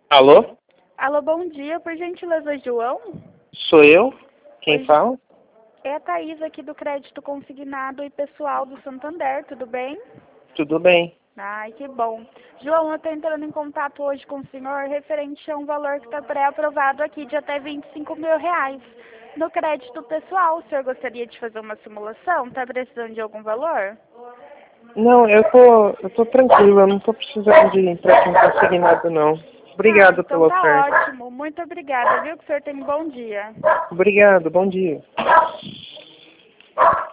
Alô? Alô, bom dia, por gentileza, João? Sou eu? Quem Oi, fala? é a Thaís aqui do Crédito Consignado e Pessoal do Santander, tudo bem? Tudo bem? Ai, que bom. João, eu estou entrando em contato hoje com o senhor referente a um valor que está pré-aprovado aqui de até R$ 25.000. No crédito pessoal, o senhor gostaria de fazer uma simulação? Está precisando de algum valor? Não, eu tô tranquilo, eu não tô precisando de empréstimo consignado, não. Ah, Obrigado então pela tá oferta. ótimo. Muito obrigada, viu? Que o senhor tenha um bom dia. Obrigado, bom dia.